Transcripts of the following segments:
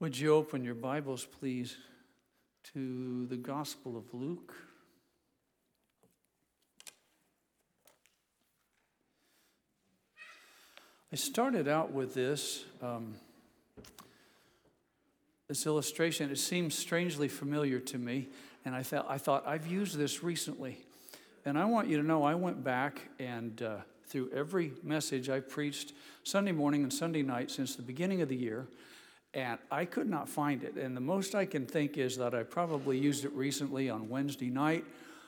Would you open your Bibles, please, to the Gospel of Luke? I started out with this illustration. It seems strangely familiar to me, and I thought I've used this recently. And I want you to know I went back and through every message I preached Sunday morning and Sunday night since the beginning of the year, and I could not find it. And the most I can think is that I probably used it recently on Wednesday night.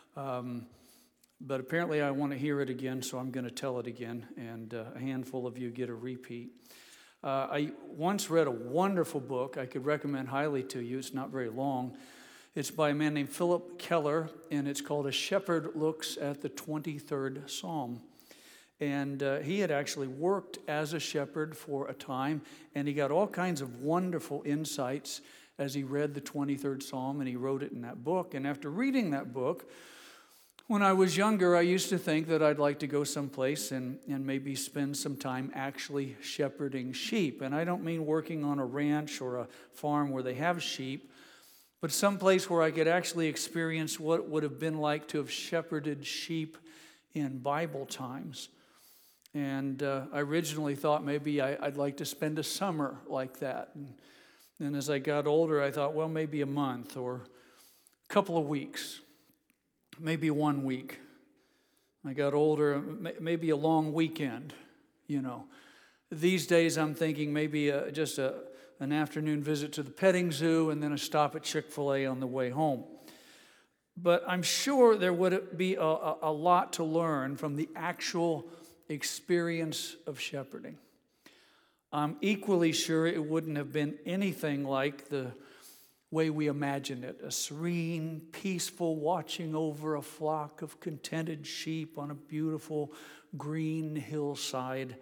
But apparently I want to hear it again, so I'm going to tell it again. And a handful of you get a repeat. I once read a wonderful book I could recommend highly to you. It's not very long. It's by a man named Philip Keller, and it's called A Shepherd Looks at the 23rd Psalm. And he had actually worked as a shepherd for a time, and he got all kinds of wonderful insights as he read the 23rd Psalm, and he wrote it in that book. And after reading that book, when I was younger, I used to think that I'd like to go someplace and maybe spend some time actually shepherding sheep. And I don't mean working on a ranch or a farm where they have sheep, but someplace where I could actually experience what it would have been like to have shepherded sheep in Bible times. And I originally thought maybe I'd like to spend a summer like that. And as I got older, I thought, well, maybe a month or a couple of weeks, maybe 1 week. I got older, maybe a long weekend, you know. These days I'm thinking maybe just an afternoon visit to the petting zoo and then a stop at Chick-fil-A on the way home. But I'm sure there would be a lot to learn from the actual experience of shepherding. I'm equally sure it wouldn't have been anything like the way we imagine it, a serene, peaceful watching over a flock of contented sheep on a beautiful green hillside.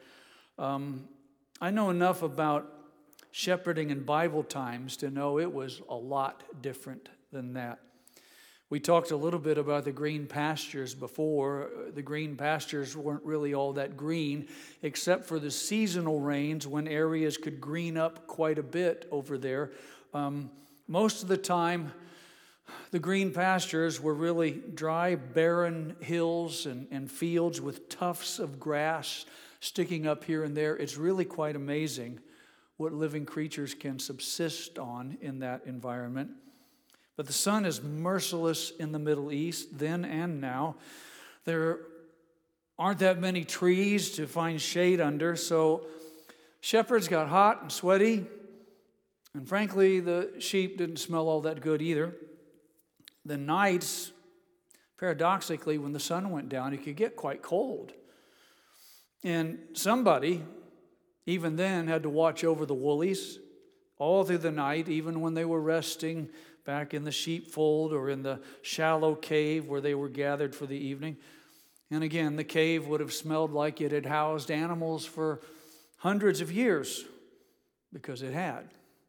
I know enough about shepherding in Bible times to know it was a lot different than that. We talked a little bit about the green pastures before. The green pastures weren't really all that green, except for the seasonal rains when areas could green up quite a bit over there. Most of the time, the green pastures were really dry, barren hills and fields with tufts of grass sticking up here and there. It's really quite amazing what living creatures can subsist on in that environment. But the sun is merciless in the Middle East, then and now. There aren't that many trees to find shade under, so shepherds got hot and sweaty, and frankly, the sheep didn't smell all that good either. The nights, paradoxically, when the sun went down, it could get quite cold. And somebody, even then, had to watch over the woolies all through the night, even when they were resting back in the sheepfold or in the shallow cave where they were gathered for the evening. And again, the cave would have smelled like it had housed animals for hundreds of years, because it had.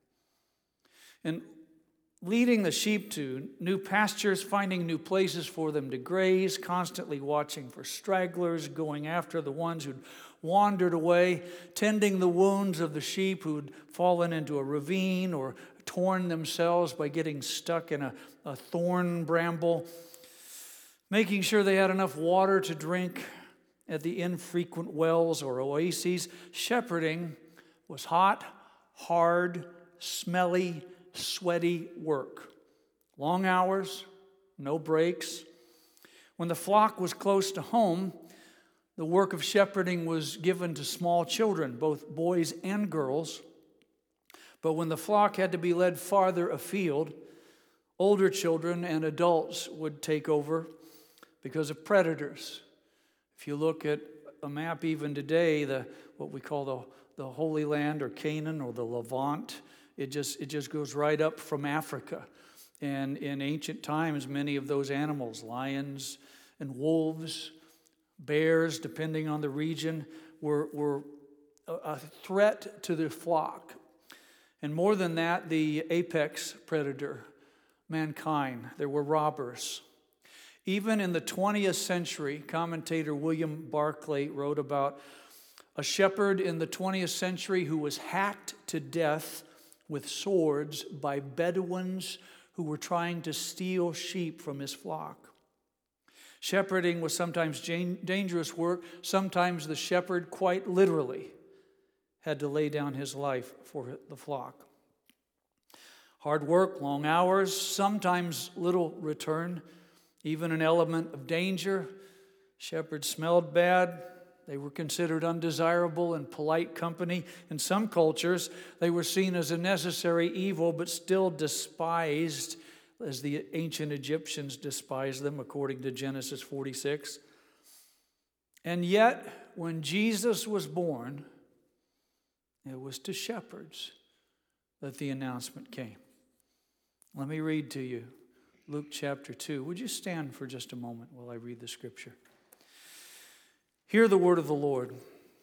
And leading the sheep to new pastures, finding new places for them to graze, constantly watching for stragglers, going after the ones who'd wandered away, tending the wounds of the sheep who'd fallen into a ravine or torn themselves by getting stuck in a thorn bramble, making sure they had enough water to drink at the infrequent wells or oases. Shepherding was hot, hard, smelly, sweaty work. Long hours, no breaks. When the flock was close to home, the work of shepherding was given to small children, both boys and girls. But when the flock had to be led farther afield, older children and adults would take over because of predators. If you look at a map even today, what we call the Holy Land or Canaan or the Levant, it just goes right up from Africa. And in ancient times, many of those animals, lions and wolves, bears, depending on the region, were a threat to the flock. And more than that, the apex predator, mankind. There were robbers. Even in the 20th century, commentator William Barclay wrote about a shepherd in the 20th century who was hacked to death with swords by Bedouins who were trying to steal sheep from his flock. Shepherding was sometimes dangerous work. Sometimes the shepherd, quite literally, had to lay down his life for the flock. Hard work, long hours, sometimes little return, even an element of danger. Shepherds smelled bad. They were considered undesirable in polite company. In some cultures, they were seen as a necessary evil, but still despised, as the ancient Egyptians despised them, according to Genesis 46. And yet, when Jesus was born, it was to shepherds that the announcement came. Let me read to you Luke chapter 2. Would you stand for just a moment while I read the scripture? Hear the word of the Lord.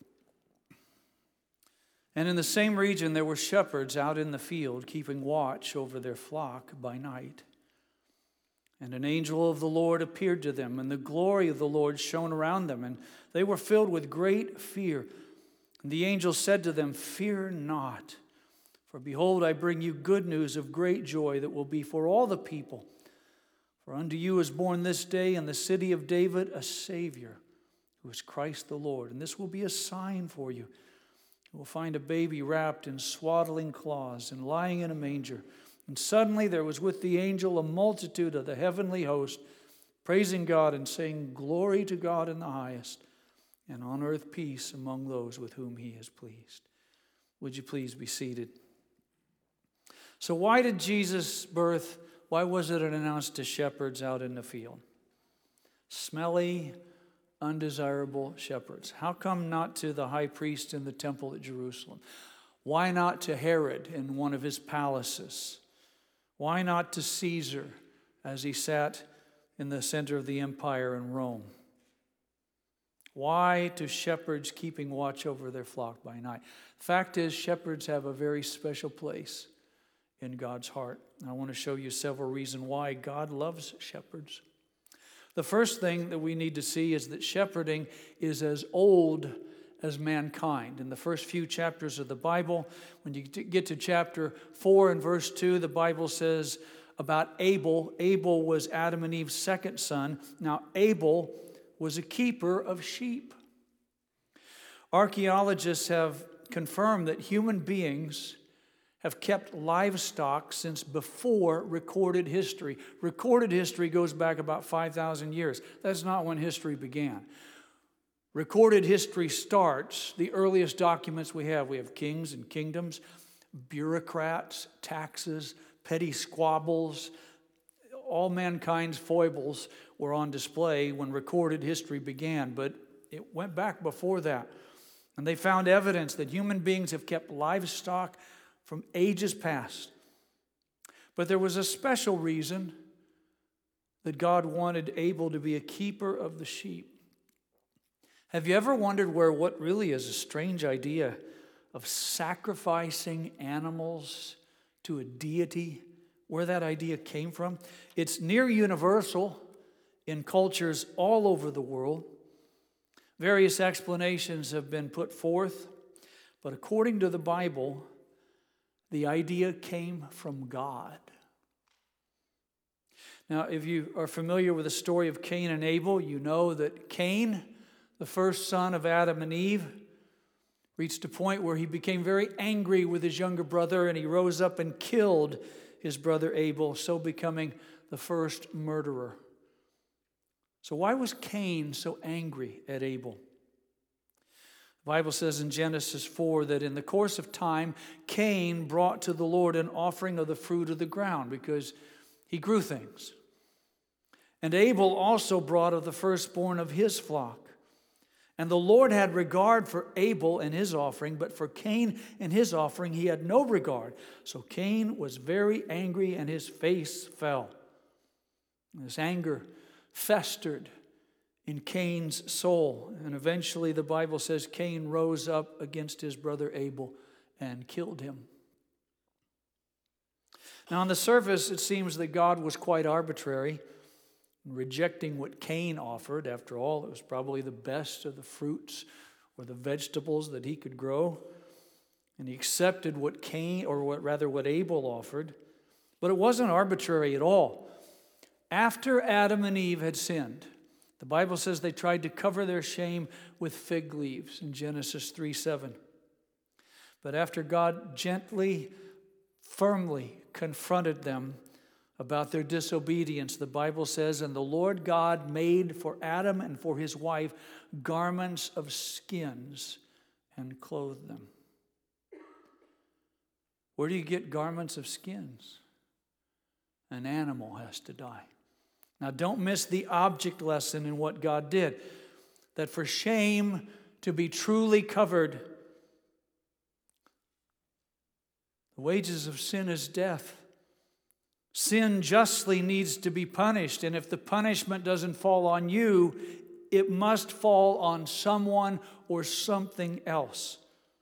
And in the same region there were shepherds out in the field, keeping watch over their flock by night. And an angel of the Lord appeared to them, and the glory of the Lord shone around them, and they were filled with great fear. And the angel said to them, "Fear not, for behold, I bring you good news of great joy that will be for all the people. For unto you is born this day in the city of David a Savior, who is Christ the Lord. And this will be a sign for you. You will find a baby wrapped in swaddling cloths and lying in a manger." And suddenly there was with the angel a multitude of the heavenly host, praising God and saying, "Glory to God in the highest, and on earth peace among those with whom he is pleased." Would you please be seated? So why did Jesus' birth, why was it announced to shepherds out in the field? Smelly, undesirable shepherds. How come not to the high priest in the temple at Jerusalem? Why not to Herod in one of his palaces? Why not to Caesar as he sat in the center of the empire in Rome? Why to shepherds keeping watch over their flock by night? Fact is, shepherds have a very special place in God's heart. I want to show you several reasons why God loves shepherds. The first thing that we need to see is that shepherding is as old as mankind. In the first few chapters of the Bible, when you get to chapter 4 and verse 2, the Bible says about Abel. Abel was Adam and Eve's second son. Now, Abel was a keeper of sheep. Archaeologists have confirmed that human beings have kept livestock since before recorded history. Recorded history goes back about 5,000 years. That's not when history began. Recorded history starts, the earliest documents we have kings and kingdoms, bureaucrats, taxes, petty squabbles. All mankind's foibles were on display when recorded history began, but it went back before that. And they found evidence that human beings have kept livestock from ages past. But there was a special reason that God wanted Abel to be a keeper of the sheep. Have you ever wondered where what really is a strange idea of sacrificing animals to a deity, where that idea came from? It's near universal in cultures all over the world. Various explanations have been put forth, but according to the Bible, the idea came from God. Now, if you are familiar with the story of Cain and Abel, you know that Cain, the first son of Adam and Eve, reached a point where he became very angry with his younger brother, and he rose up and killed his brother Abel, so becoming the first murderer. So why was Cain so angry at Abel? The Bible says in Genesis 4 that in the course of time, Cain brought to the Lord an offering of the fruit of the ground because he grew things. And Abel also brought of the firstborn of his flock. And the Lord had regard for Abel and his offering, but for Cain and his offering he had no regard. So Cain was very angry and his face fell. And his anger festered in Cain's soul. And eventually the Bible says Cain rose up against his brother Abel and killed him. Now on the surface it seems that God was quite arbitrary, rejecting what Cain offered. After all, it was probably the best of the fruits or the vegetables that he could grow. And he accepted what Cain, or what Abel offered. But it wasn't arbitrary at all. After Adam and Eve had sinned, the Bible says they tried to cover their shame with fig leaves in Genesis 3:7. But after God gently, firmly confronted them about their disobedience, the Bible says, and the Lord God made for Adam and for his wife garments of skins and clothed them. Where do you get garments of skins? An animal has to die. Now, don't miss the object lesson in what God did. That for shame to be truly covered, the wages of sin is death. Sin justly needs to be punished, and if the punishment doesn't fall on you, it must fall on someone or something else.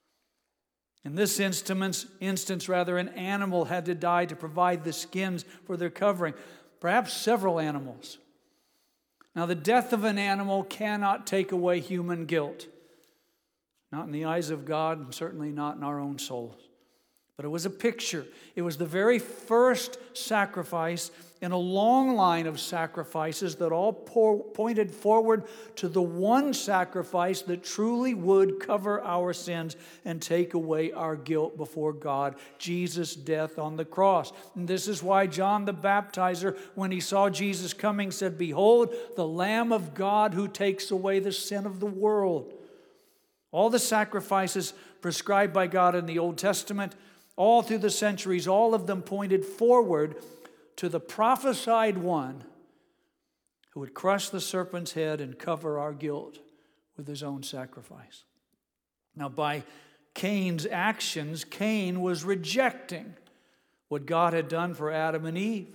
In this instance, an animal had to die to provide the skins for their covering. Perhaps several animals. Now, the death of an animal cannot take away human guilt. Not in the eyes of God, and certainly not in our own souls. But it was a picture. It was the very first sacrifice in a long line of sacrifices that all pointed forward to the one sacrifice that truly would cover our sins and take away our guilt before God, Jesus' death on the cross. And this is why John the Baptizer, when he saw Jesus coming, said, "Behold, the Lamb of God who takes away the sin of the world." All the sacrifices prescribed by God in the Old Testament, all through the centuries, all of them pointed forward to the prophesied one who would crush the serpent's head and cover our guilt with his own sacrifice. Now, by Cain's actions, Cain was rejecting what God had done for Adam and Eve.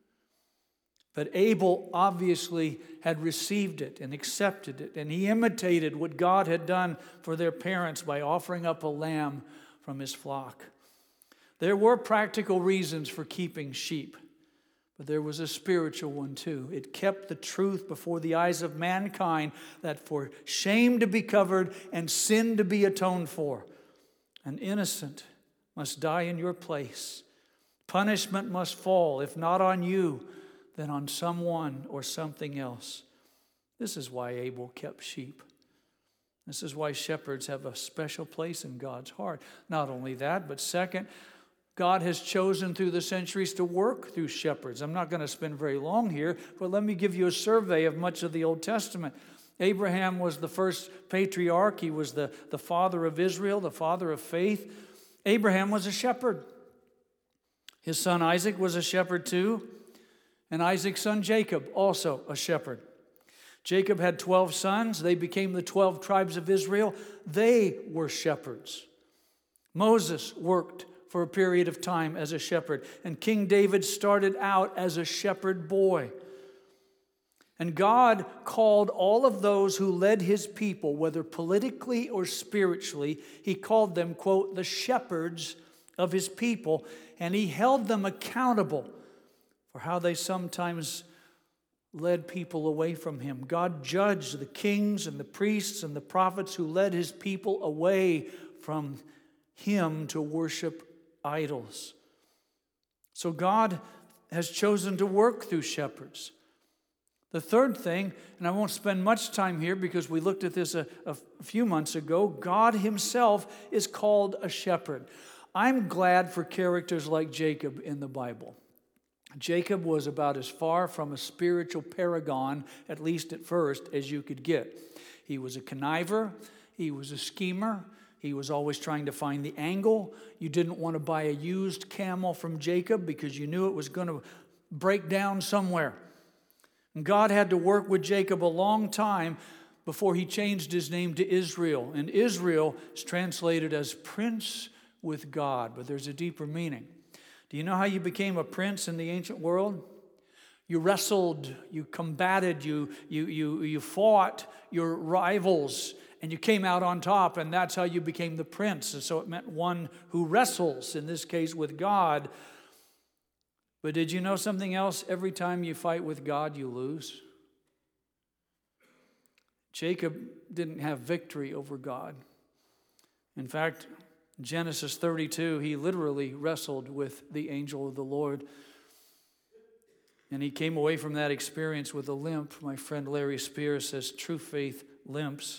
But Abel obviously had received it and accepted it, and he imitated what God had done for their parents by offering up a lamb from his flock. There were practical reasons for keeping sheep, but there was a spiritual one too. It kept the truth before the eyes of mankind that for shame to be covered and sin to be atoned for, an innocent must die in your place. Punishment must fall, if not on you, then on someone or something else. This is why Abel kept sheep. This is why shepherds have a special place in God's heart. Not only that, but second, God has chosen through the centuries to work through shepherds. I'm not going to spend very long here, but let me give you a survey of much of the Old Testament. Abraham was the first patriarch. He was the father of Israel, the father of faith. Abraham was a shepherd. His son Isaac was a shepherd too. And Isaac's son Jacob, also a shepherd. Jacob had 12 sons. They became the 12 tribes of Israel. They were shepherds. Moses worked for a period of time as a shepherd. And King David started out as a shepherd boy. And God called all of those who led his people, whether politically or spiritually, he called them, quote, the shepherds of his people. And he held them accountable for how they sometimes led people away from him. God judged the kings and the priests and the prophets who led his people away from him to worship idols. So God has chosen to work through shepherds. The third thing, and I won't spend much time here because we looked at this a few months ago, God himself is called a shepherd. I'm glad for characters like Jacob in the Bible. Jacob was about as far from a spiritual paragon, at least at first, as you could get. He was a conniver. He was a schemer. He was always trying to find the angle. You didn't want to buy a used camel from Jacob because you knew it was going to break down somewhere. And God had to work with Jacob a long time before he changed his name to Israel. And Israel is translated as prince with God, but there's a deeper meaning. Do you know how you became a prince in the ancient world? You wrestled, you combated, you fought your rivals, and you came out on top, and that's how you became the prince. And so it meant one who wrestles, in this case with God. But did you know something else? Every time you fight with God, you lose. Jacob didn't have victory over God. In fact, In Genesis 32, he literally wrestled with the angel of the Lord. And he came away from that experience with a limp. My friend Larry Spears says true faith limps.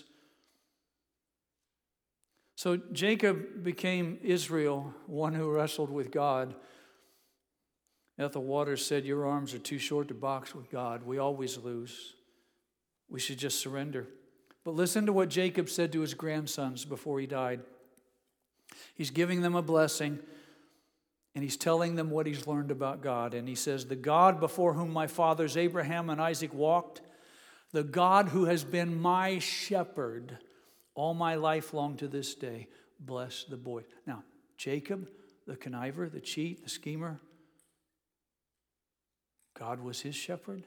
So Jacob became Israel, one who wrestled with God. Ethel Waters said, "Your arms are too short to box with God. We always lose. We should just surrender." But listen to what Jacob said to his grandsons before he died. He's giving them a blessing, and he's telling them what he's learned about God. And he says, "The God before whom my fathers Abraham and Isaac walked, the God who has been my shepherd all my life long to this day, bless the boy." Now, Jacob, the conniver, the cheat, the schemer, God was his shepherd.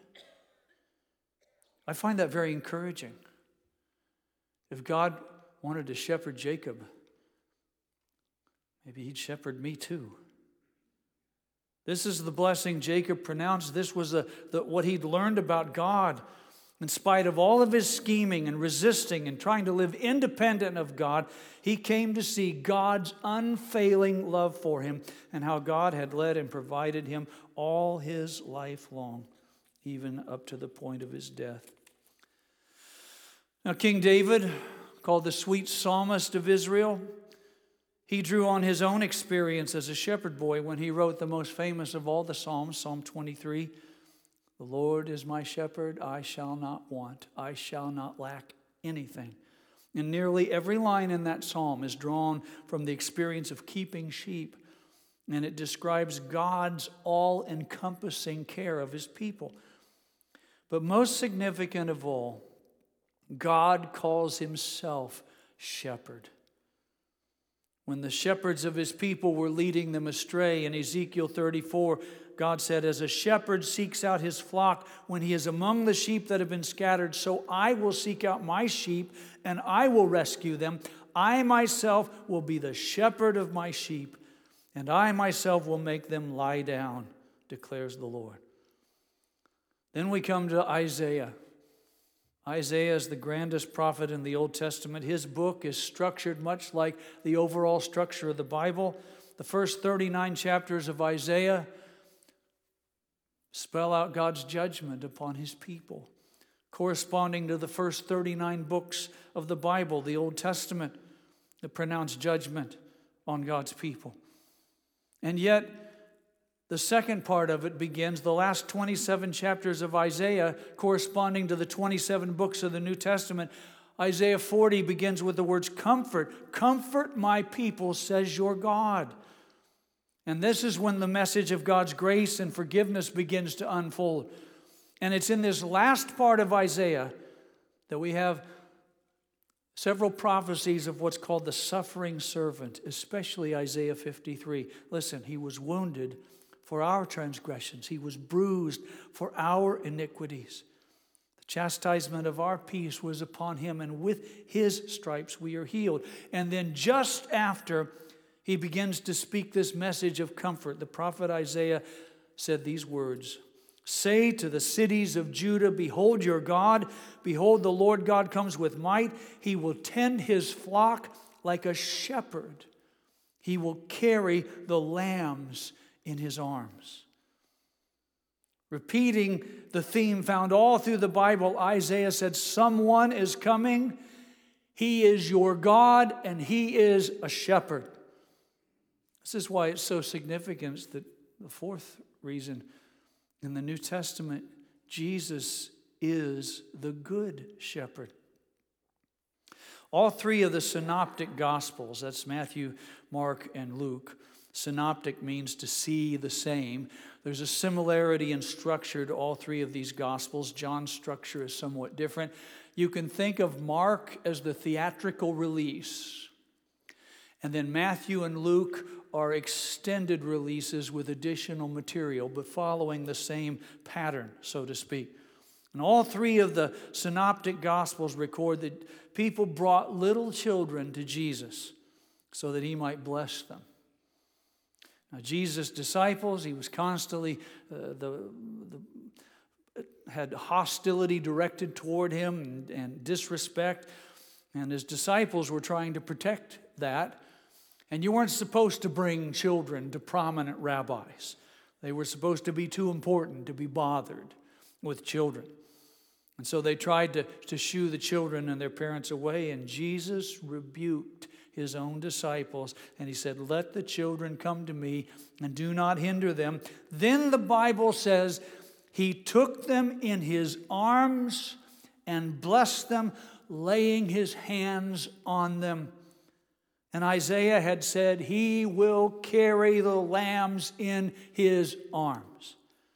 I find that very encouraging. If God wanted to shepherd Jacob, maybe he'd shepherd me too. This is the blessing Jacob pronounced. This was what he'd learned about God. In spite of all of his scheming and resisting and trying to live independent of God, he came to see God's unfailing love for him and how God had led and provided him all his life long, even up to the point of his death. Now, King David, called the sweet psalmist of Israel, he drew on his own experience as a shepherd boy when he wrote the most famous of all the Psalms, Psalm 23. "The Lord is my shepherd, I shall not want, I shall not lack anything." And nearly every line in that psalm is drawn from the experience of keeping sheep, and it describes God's all-encompassing care of his people. But most significant of all, God calls himself shepherd. When the shepherds of his people were leading them astray in Ezekiel 34, God said, "As a shepherd seeks out his flock when he is among the sheep that have been scattered, so I will seek out my sheep and I will rescue them. I myself will be the shepherd of my sheep, and I myself will make them lie down, declares the Lord." Then we come to Isaiah. Isaiah is the grandest prophet in the Old Testament. His book is structured much like the overall structure of the Bible. The first 39 chapters of Isaiah spell out God's judgment upon his people, corresponding to the first 39 books of the Bible, the Old Testament, that pronounce judgment on God's people. And yet, the second part of it begins, the last 27 chapters of Isaiah, corresponding to the 27 books of the New Testament. Isaiah 40 begins with the words, "Comfort, comfort my people, says your God." And this is when the message of God's grace and forgiveness begins to unfold. And it's in this last part of Isaiah that we have several prophecies of what's called the suffering servant, especially Isaiah 53. Listen, he was wounded for our transgressions. He was bruised for our iniquities. The chastisement of our peace was upon him, and with his stripes we are healed. And then just after he begins to speak this message of comfort, the prophet Isaiah said these words, "Say to the cities of Judah, behold your God. Behold, the Lord God comes with might. He will tend his flock like a shepherd. He will carry the lambs in his arms." Repeating the theme found all through the Bible, Isaiah said, someone is coming. He is your God, and he is a shepherd. This is why it's so significant that the fourth reason in the New Testament, Jesus is the good shepherd. All three of the synoptic gospels, that's Matthew, Mark, and Luke. Synoptic means to see the same. There's a similarity in structure to all three of these gospels. John's structure is somewhat different. You can think of Mark as the theatrical release. And then Matthew and Luke are extended releases with additional material, but following the same pattern, so to speak. And all three of the synoptic gospels record that people brought little children to Jesus so that he might bless them. Now, Jesus' disciples, he was constantly had hostility directed toward him and disrespect, and his disciples were trying to protect that. And you weren't supposed to bring children to prominent rabbis. They were supposed to be too important to be bothered with children. And so they tried to shoo the children and their parents away, and Jesus rebuked his own disciples, and he said, "Let the children come to me, and do not hinder them." Then the Bible says, he took them in his arms and blessed them, laying his hands on them. And Isaiah had said, he will carry the lambs in his arms.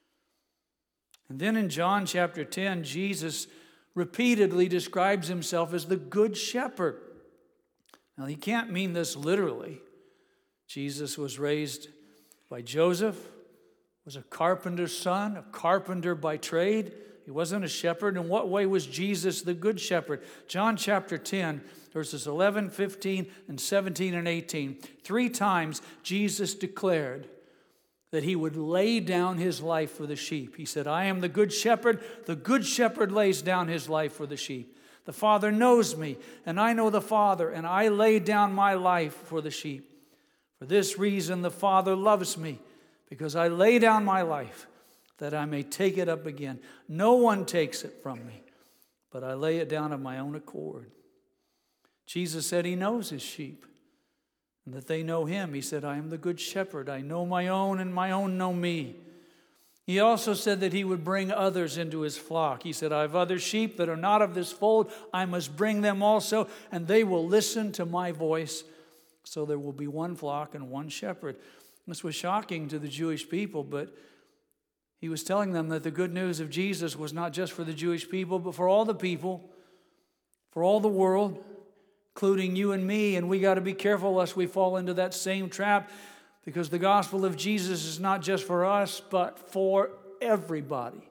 And then in John chapter 10, Jesus repeatedly describes himself as the good shepherd. Now, he can't mean this literally. Jesus was raised by Joseph, was a carpenter's son, a carpenter by trade. He wasn't a shepherd. In what way was Jesus the good shepherd? John chapter 10, verses 11, 15, and 17 and 18. 3 times Jesus declared that he would lay down his life for the sheep. He said, I am the good shepherd. The good shepherd lays down his life for the sheep. The Father knows me, and I know the Father, and I lay down my life for the sheep. For this reason the Father loves me, because I lay down my life that I may take it up again. No one takes it from me, but I lay it down of my own accord. Jesus said he knows his sheep, and that they know him. He said, I am the good shepherd. I know my own, and my own know me. He also said that he would bring others into his flock. He said, I have other sheep that are not of this fold. I must bring them also, and they will listen to my voice. So there will be one flock and one shepherd. This was shocking to the Jewish people, but he was telling them that the good news of Jesus was not just for the Jewish people, but for all the people, for all the world, including you and me. And we got to be careful lest we fall into that same trap, because the gospel of Jesus is not just for us, but for everybody.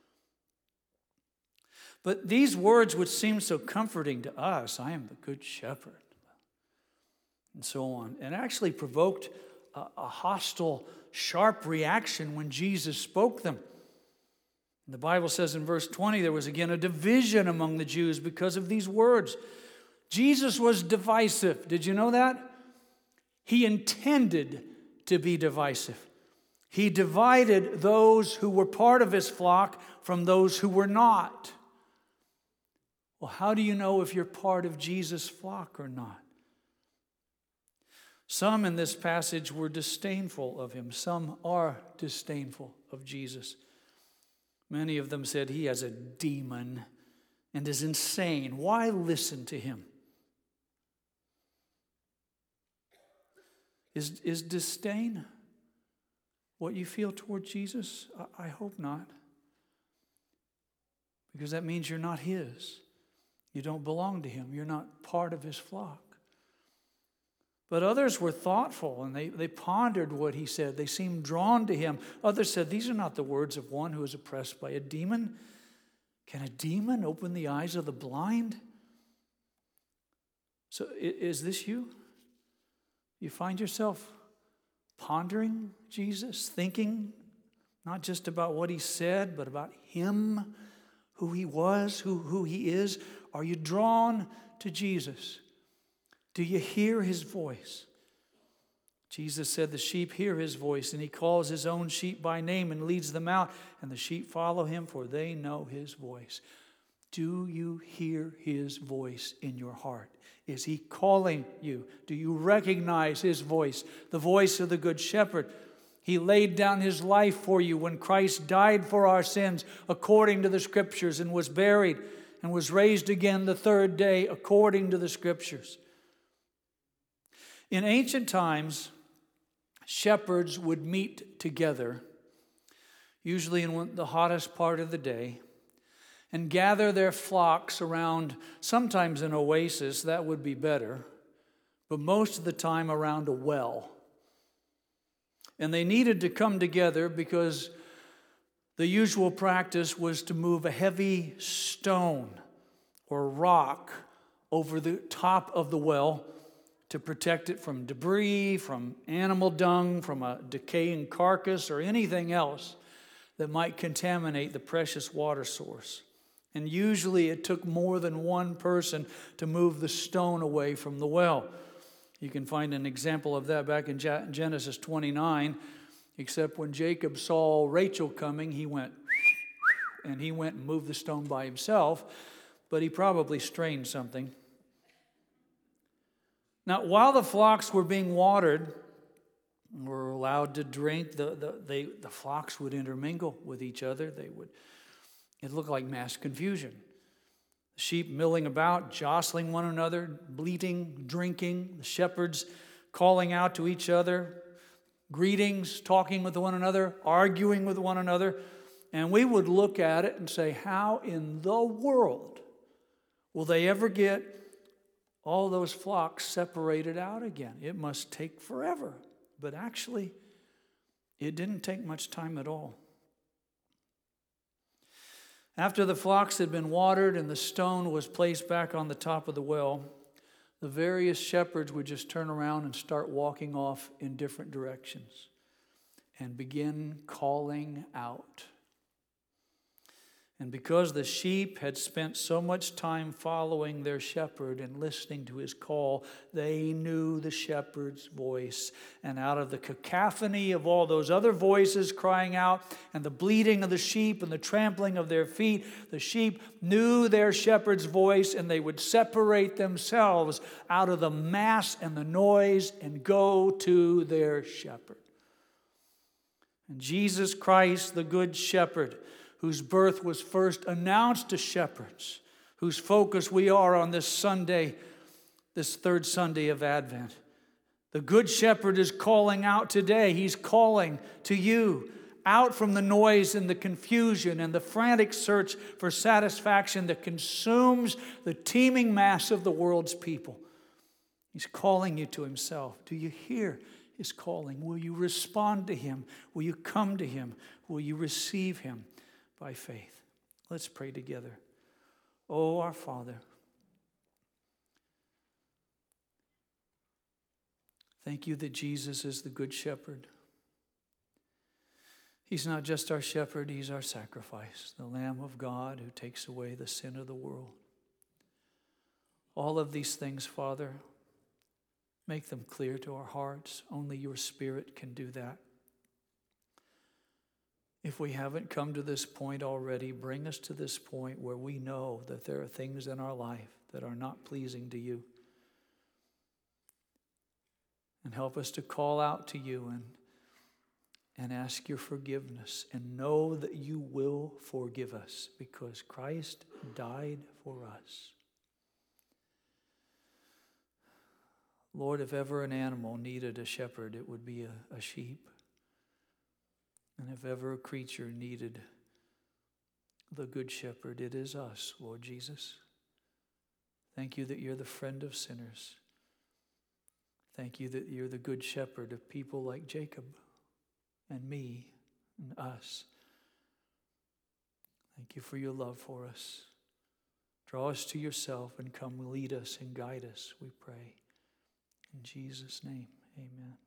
But these words, which seem so comforting to us, I am the good shepherd, and so on, and actually provoked a hostile, sharp reaction when Jesus spoke them. The Bible says in verse 20, there was again a division among the Jews because of these words. Jesus was divisive. Did you know that? He intended to be divisive. He divided those who were part of his flock from those who were not. Well, how do you know if you're part of Jesus' flock or not? Some in this passage were disdainful of him. Some are disdainful of Jesus. Many of them said he has a demon and is insane. Why listen to him? Is disdain what you feel toward Jesus? I hope not. Because that means you're not his. You don't belong to him. You're not part of his flock. But others were thoughtful, and they pondered what he said. They seemed drawn to him. Others said, these are not the words of one who is oppressed by a demon. Can a demon open the eyes of the blind? So is this you? You find yourself pondering Jesus, thinking not just about what he said, but about him, who he was, who he is. Are you drawn to Jesus? Do you hear his voice? Jesus said the sheep hear his voice, and he calls his own sheep by name and leads them out, and the sheep follow him, for they know his voice. Do you hear his voice in your heart? Is he calling you? Do you recognize his voice, the voice of the Good Shepherd? He laid down his life for you when Christ died for our sins according to the Scriptures, and was buried and was raised again the third day according to the Scriptures. In ancient times, shepherds would meet together, usually in the hottest part of the day, and gather their flocks around, sometimes an oasis, that would be better, but most of the time around a well. And they needed to come together because the usual practice was to move a heavy stone or rock over the top of the well to protect it from debris, from animal dung, from a decaying carcass, or anything else that might contaminate the precious water source. And usually it took more than one person to move the stone away from the well. You can find an example of that back in Genesis 29, except when Jacob saw Rachel coming, he went and moved the stone by himself, but he probably strained something. Now, while the flocks were being watered, were allowed to drink, the flocks would intermingle with each other. It looked like mass confusion. The sheep milling about, jostling one another, bleating, drinking, the shepherds calling out to each other, greetings, talking with one another, arguing with one another. And we would look at it and say, how in the world will they ever get all those flocks separated out again? It must take forever. But actually, it didn't take much time at all. After the flocks had been watered and the stone was placed back on the top of the well, the various shepherds would just turn around and start walking off in different directions and begin calling out. And because the sheep had spent so much time following their shepherd and listening to his call, they knew the shepherd's voice. And out of the cacophony of all those other voices crying out, and the bleating of the sheep and the trampling of their feet, the sheep knew their shepherd's voice, and they would separate themselves out of the mass and the noise and go to their shepherd. And Jesus Christ, the Good Shepherd, whose birth was first announced to shepherds, whose focus we are on this Sunday, this third Sunday of Advent. The Good Shepherd is calling out today. He's calling to you out from the noise and the confusion and the frantic search for satisfaction that consumes the teeming mass of the world's people. He's calling you to himself. Do you hear his calling? Will you respond to him? Will you come to him? Will you receive him by faith? Let's pray together. Oh, our Father, thank you that Jesus is the Good Shepherd. He's not just our shepherd, he's our sacrifice, the Lamb of God who takes away the sin of the world. All of these things, Father, make them clear to our hearts. Only your Spirit can do that. If we haven't come to this point already, bring us to this point where we know that there are things in our life that are not pleasing to you. And help us to call out to you and ask your forgiveness and know that you will forgive us because Christ died for us. Lord, if ever an animal needed a shepherd, it would be a sheep. And if ever a creature needed the Good Shepherd, it is us, Lord Jesus. Thank you that you're the friend of sinners. Thank you that you're the Good Shepherd of people like Jacob and me and us. Thank you for your love for us. Draw us to yourself and come lead us and guide us, we pray. In Jesus' name, amen.